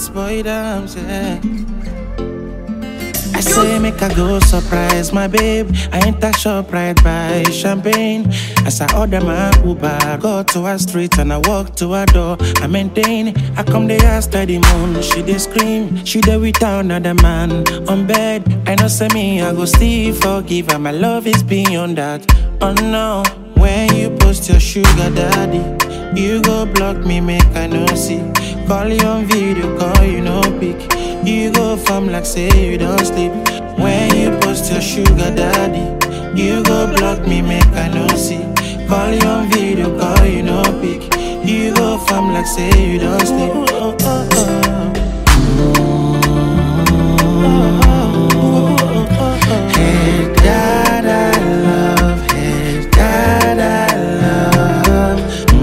boy dams, yeah. I say make I go surprise my babe. I enter shop right by champagne. As I order my Uber, go to her street and I walk to her door. I maintain, I come there after the moon. She dey scream, she dey without another man on bed. I know say me, I go still forgive her. My love is beyond that. Oh no, when you post your sugar daddy, you go block me, make I no see. Call you on video, call you no pick. You go from like say you don't sleep. When you post your sugar daddy, you go block me, make I no see. Call you on video, call you no pick. You go from like say you don't sleep. Oh, oh, oh. Hey God, I love. Hey God, I love.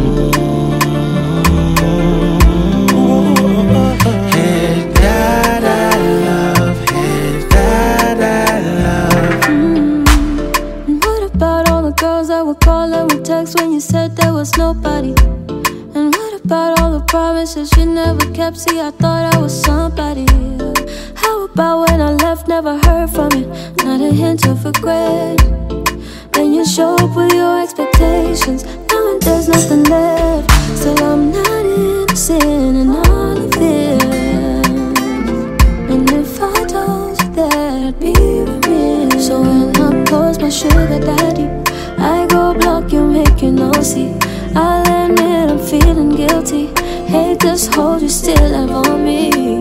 Hey God, I love. Hey God, I love. And what about all the girls that would call and would text when you said there was nobody? And what about all the promises you never kept? See, I thought I was somebody. How about when I left, never heard from you? Not a hint of regret. Then you show up with your expectations. Now and there's nothing left. Still I'm not innocent in all of this. And if I told you that, I'd be remiss. So when I post my sugar daddy, I go block you, make you no see. I'll admit I'm feeling guilty. Hate this hold you still have on me.